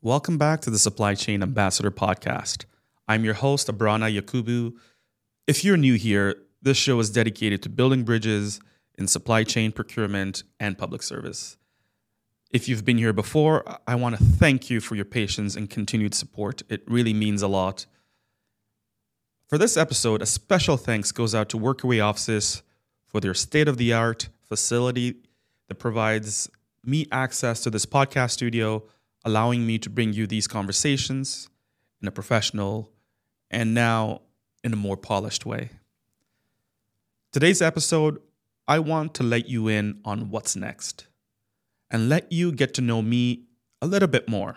Welcome back to the Supply Chain Ambassador podcast. I'm your host, Abrana Yakubu. If you're new here, this show is dedicated to building bridges in supply chain procurement and public service. If you've been here before, I want to thank you for your patience and continued support. It really means a lot. For this episode, a special thanks goes out to Workaway Offices for their state-of-the-art facility that provides me access to this podcast studio, allowing me to bring you these conversations in a professional and now in a more polished way. Today's episode, I want to let you in on what's next and let you get to know me a little bit more.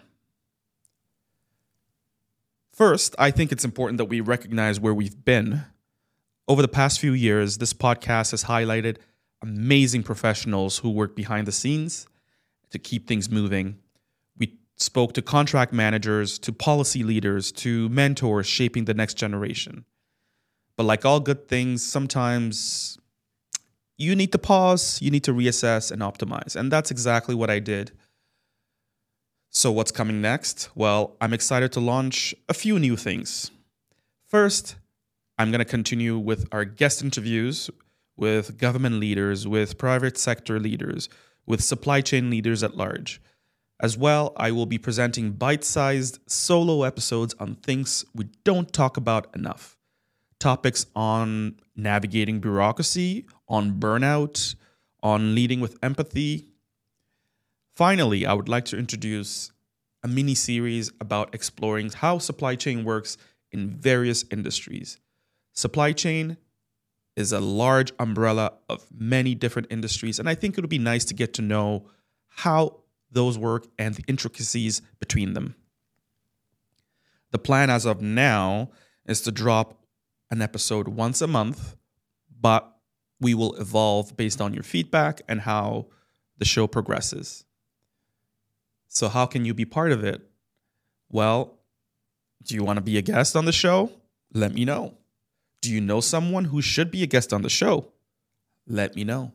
First, I think it's important that we recognize where we've been. Over the past few years, this podcast has highlighted amazing professionals who work behind the scenes to keep things moving. We spoke to contract managers, to policy leaders, to mentors shaping the next generation. But like all good things, sometimes you need to pause, you need to reassess and optimize. And that's exactly what I did. So what's coming next? Well, I'm excited to launch a few new things. First, I'm going to continue with our guest interviews with government leaders, with private sector leaders, with supply chain leaders at large. As well, I will be presenting bite-sized solo episodes on things we don't talk about enough. Topics on navigating bureaucracy, on burnout, on leading with empathy. Finally, I would like to introduce a mini-series about exploring how supply chain works in various industries. Supply chain is a large umbrella of many different industries, and I think it would be nice to get to know how those work and the intricacies between them. The plan as of now is to drop an episode once a month, but we will evolve based on your feedback and how the show progresses. So how can you be part of it? Well, do you want to be a guest on the show? Let me know. Do you know someone who should be a guest on the show? Let me know.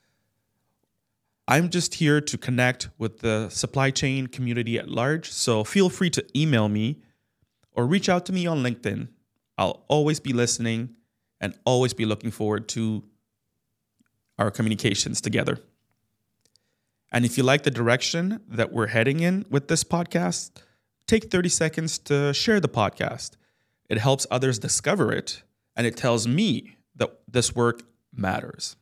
I'm just here to connect with the supply chain community at large, so feel free to email me or reach out to me on LinkedIn. I'll always be listening and always be looking forward to our communications together. And if you like the direction that we're heading in with this podcast, take 30 seconds to share the podcast. It helps others discover it, and it tells me that this work matters.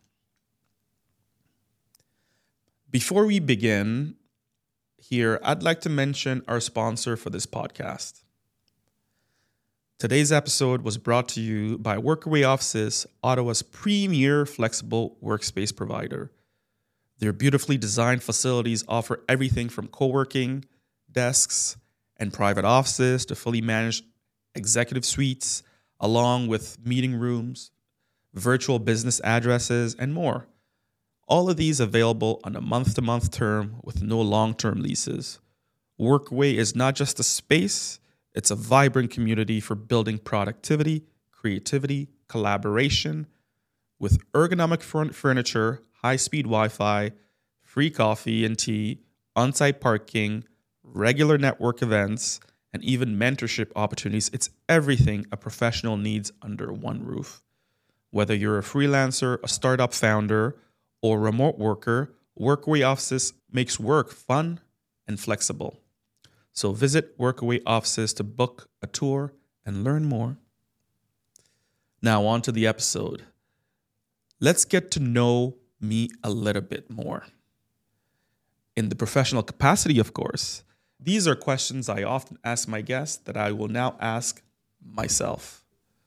Before we begin here, I'd like to mention our sponsor for this podcast. Today's episode was brought to you by Workaway Offices, Ottawa's premier flexible workspace provider. Their beautifully designed facilities offer everything from co-working, desks, and private offices to fully managed executive suites, along with meeting rooms, virtual business addresses, and more. All of these available on a month-to-month term with no long-term leases. Workaway is not just a space, it's a vibrant community for building productivity, creativity, collaboration, with ergonomic furniture, high-speed Wi-Fi, free coffee and tea, on-site parking, regular network events, and even mentorship opportunities. It's everything a professional needs under one roof. Whether you're a freelancer, a startup founder, or remote worker, Workaway Offices makes work fun and flexible. So visit Workaway Offices to book a tour and learn more. Now on to the episode. Let's get to know me a little bit more. In the professional capacity, of course, these are questions I often ask my guests that I will now ask myself.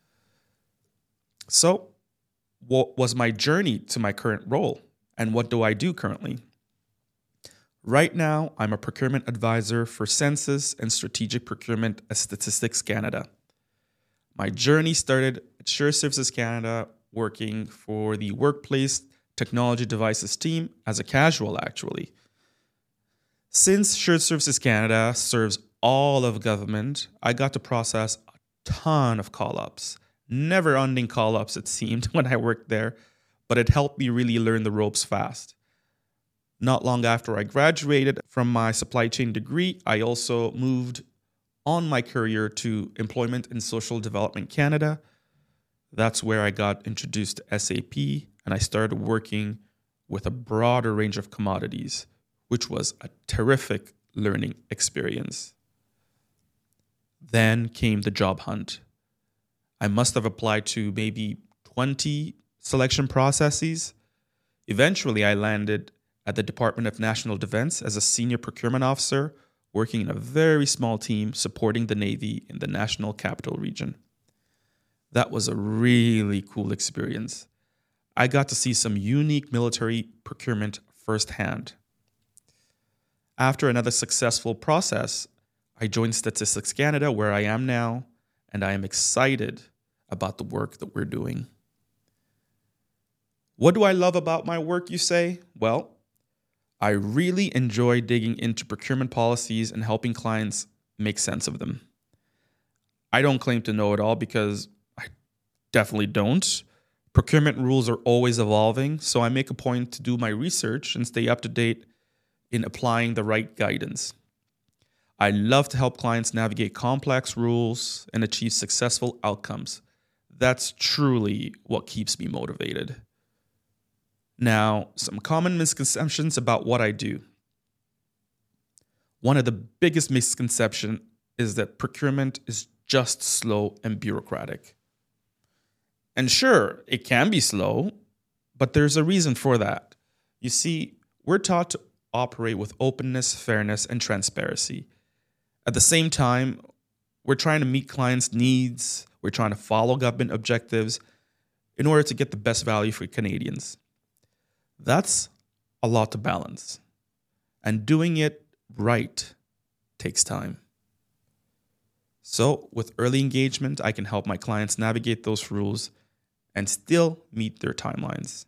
So, what was my journey to my current role? And what do I do currently? Right now, I'm a procurement advisor for Census and Strategic Procurement at Statistics Canada. My journey started at Sure Services Canada, working for the Workplace Technology Devices team as a casual, actually. Since Sure Services Canada serves all of government, I got to process a ton of call-ups. Never-ending call-ups, it seemed, when I worked there, but it helped me really learn the ropes fast. Not long after I graduated from my supply chain degree, I also moved on my career to Employment and Social Development Canada. That's where I got introduced to SAP and I started working with a broader range of commodities, which was a terrific learning experience. Then came the job hunt. I must have applied to maybe 20 selection processes. Eventually, I landed at the Department of National Defense as a senior procurement officer, working in a very small team supporting the Navy in the National Capital Region. That was a really cool experience. I got to see some unique military procurement firsthand. After another successful process, I joined Statistics Canada, where I am now, and I am excited about the work that we're doing. What do I love about my work, you say? Well, I really enjoy digging into procurement policies and helping clients make sense of them. I don't claim to know it all because I definitely don't. Procurement rules are always evolving, so I make a point to do my research and stay up to date in applying the right guidance. I love to help clients navigate complex rules and achieve successful outcomes. That's truly what keeps me motivated. Now, some common misconceptions about what I do. One of the biggest misconceptions is that procurement is just slow and bureaucratic. And sure, it can be slow, but there's a reason for that. You see, we're taught to operate with openness, fairness, and transparency. At the same time, we're trying to meet clients' needs, we're trying to follow government objectives in order to get the best value for Canadians. That's a lot to balance. And doing it right takes time. So, with early engagement, I can help my clients navigate those rules and still meet their timelines.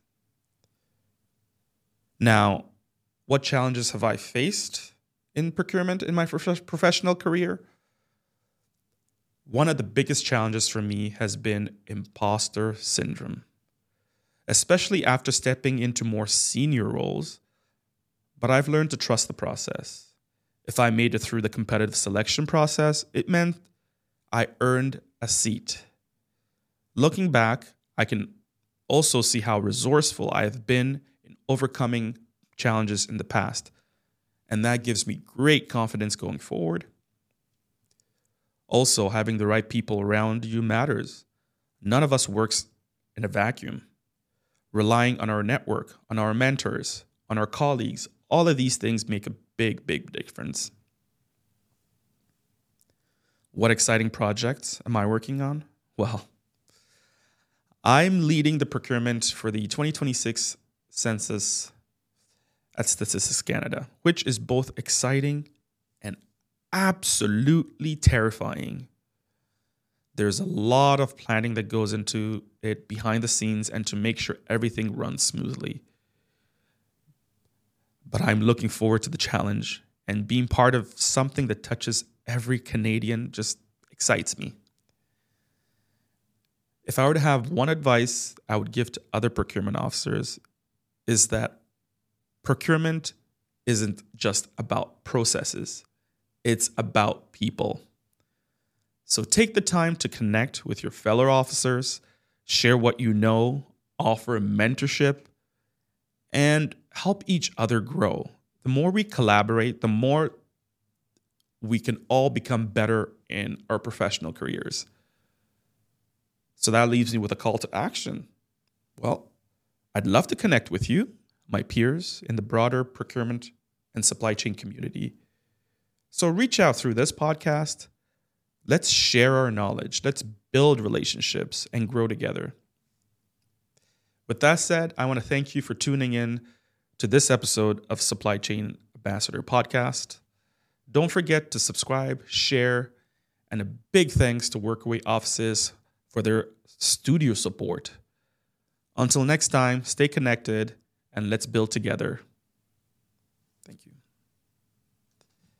Now, what challenges have I faced in procurement in my professional career? One of the biggest challenges for me has been imposter syndrome, especially after stepping into more senior roles. But I've learned to trust the process. If I made it through the competitive selection process, it meant I earned a seat. Looking back, I can also see how resourceful I have been in overcoming challenges in the past. And that gives me great confidence going forward. Also, having the right people around you matters. None of us works in a vacuum. Relying on our network, on our mentors, on our colleagues, all of these things make a big, big difference. What exciting projects am I working on? Well, I'm leading the procurement for the 2026 census at Statistics Canada, which is both exciting and absolutely terrifying. There's a lot of planning that goes into it behind the scenes and to make sure everything runs smoothly. But I'm looking forward to the challenge, and being part of something that touches every Canadian just excites me. If I were to have one advice I would give to other procurement officers is that procurement isn't just about processes. It's about people. So take the time to connect with your fellow officers, share what you know, offer mentorship, and help each other grow. The more we collaborate, the more we can all become better in our professional careers. So that leaves me with a call to action. Well, I'd love to connect with you, my peers in the broader procurement and supply chain community. So reach out through this podcast. Let's share our knowledge. Let's build relationships and grow together. With that said, I want to thank you for tuning in to this episode of Supply Chain Ambassador Podcast. Don't forget to subscribe, share, and a big thanks to Workaway Offices for their studio support. Until next time, stay connected and let's build together.